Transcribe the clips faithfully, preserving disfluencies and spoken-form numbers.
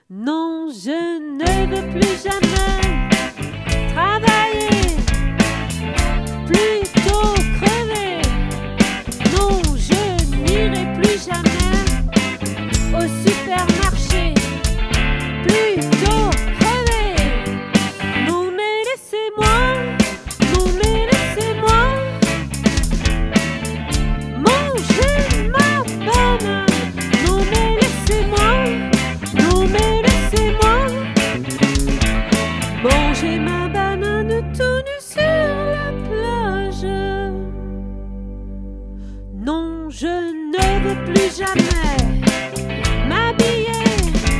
Non, je ne veux plus jamais travailler, plutôt crever. Non, je n'irai plus jamais au supermarché, plutôt crever. Non, mais laissez-moi, non, mais laissez-moi manger ma banane. Non, mais laissez-moi, non, mais laissez-moi manger ma banane tout nu sur la plage. Non, je ne veux plus jamais m'habiller,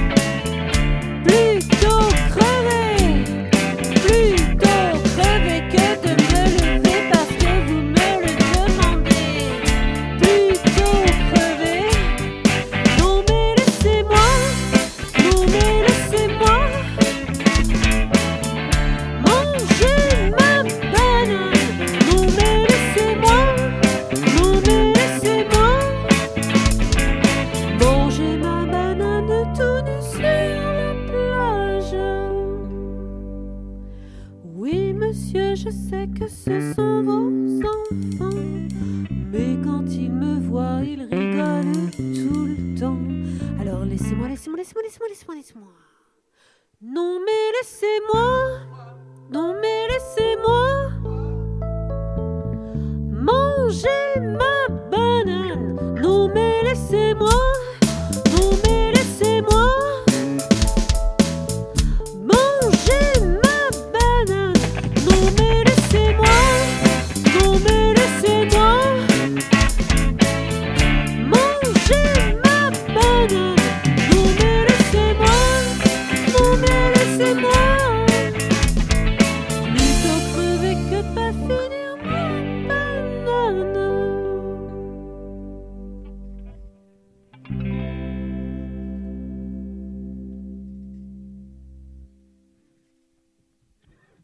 plutôt crever, plutôt crever que de me lever parce que vous me le demandez. Plutôt crever. Non, mais laissez-moi, non, mais laissez-moi manger ma banane. Non, mais laissez-moi, non, mais laissez-moi manger ma banane tout nu sur la plage. Oui, monsieur, je sais que ce sont vos enfants, mais quand ils me voient, ils rigolent tout le temps. Alors laissez-moi, laissez-moi, laissez-moi, laissez-moi, laissez-moi, laissez-moi. Non, mais laissez-moi, non, mais laissez-moi manger ma banane. Non, mais laissez-moi